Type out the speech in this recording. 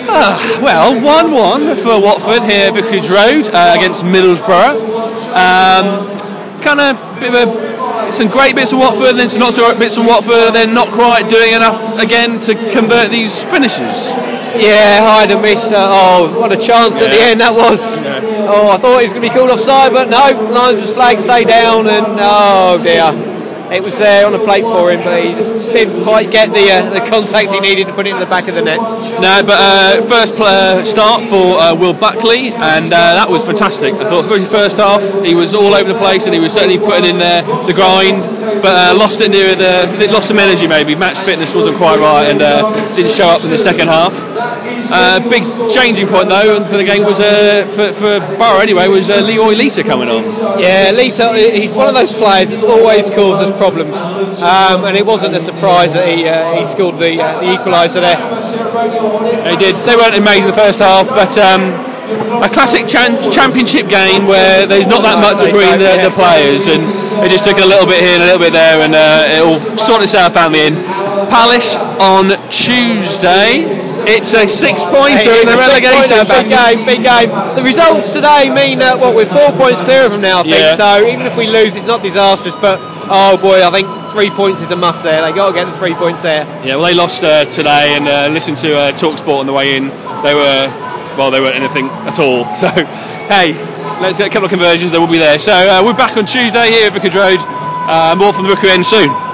Well, 1-1 for Watford here at Vicarage Road against Middlesbrough. Kind of bit of some great bits of Watford, then some not so great bits of Watford. They're not quite doing enough again to convert these finishes. Yeah, Hyde and missed. Oh, what a chance at the end that was. Yeah. Oh, I thought he was going to be called offside, but no. Linesman's flag stay down, and oh dear. It was there on the plate for him, but he just didn't quite get the contact he needed to put it in the back of the net. No, but first start for Will Buckley, and that was fantastic. I thought for his first half, he was all over the place, and he was certainly putting in the grind, but lost it near lost some energy maybe. Match fitness wasn't quite right, and didn't show up in the second half. Big changing point though for the game was for Borough anyway was Leroy Lita coming on. Yeah, Lita, he's one of those players that's always causes problems, and it wasn't a surprise that he scored the equaliser there. He did. They weren't amazing the first half, but a classic championship game where there's not that much between the players, and they just took a little bit here and a little bit there, and it all sorted itself out in the end. Palace on Tuesday. It's a 6-pointer in the relegation battle. Big game. The results today mean that we're 4 points clear of them now, I think. Yeah. So even if we lose, it's not disastrous. But oh boy, I think 3 points is a must there. They got to get the 3 points there. Yeah, well, they lost today, and listened to TalkSport on the way in. They weren't anything at all. So hey, let's get a couple of conversions. They will be there. So we're back on Tuesday here at Vicarage Road. More from the Rookery End soon.